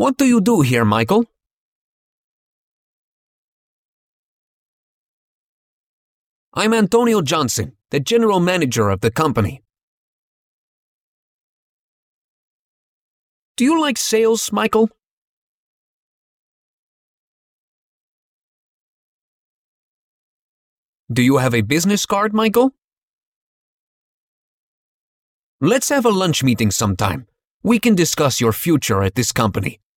What do you do here, Michael? I'm Antonio Johnson, the general manager of the company. Do you like sales, Michael? Do you have a business card, Michael? Let's have a lunch meeting sometime. We can discuss your future at this company.